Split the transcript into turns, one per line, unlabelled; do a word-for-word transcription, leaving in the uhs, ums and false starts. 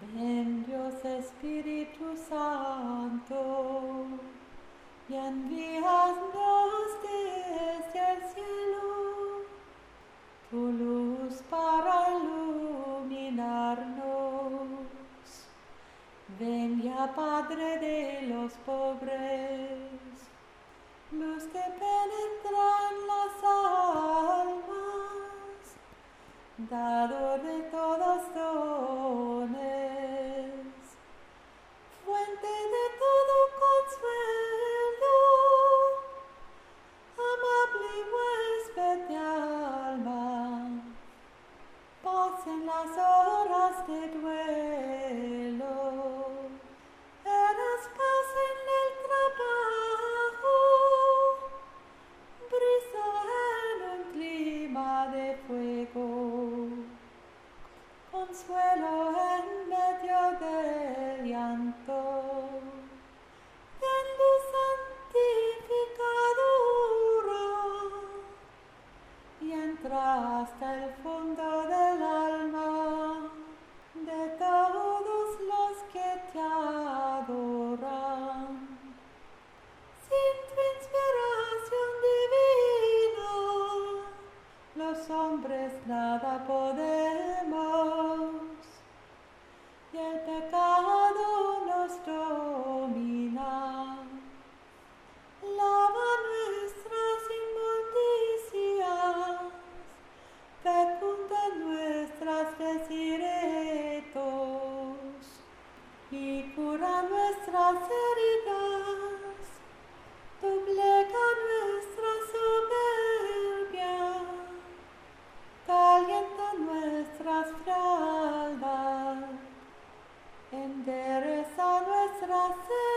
Ven Dios Espíritu Santo, y envíanos desde el cielo tu luz para iluminarnos. Ven ya, Padre de los pobres, luz que penetra en las almas, dador de todos dones, fuente de todo consuelo, amable huésped de alma, paz en las horas de duelo, eres paz en el trabajo, brisa en un clima de fuego, consuelo en medio del llanto, en luz santificadora, y entra hasta el fondo del alma de todos los que te adoran. Sin tu inspiración divina, los hombres nada podemos, y el pecado nos domina. Lava nuestras inmundicias, fecunda nuestras desiertos, y cura nuestras heridas, doblega nuestra soberbia, calienta nuestras frialdad, endereza nuestras heridas,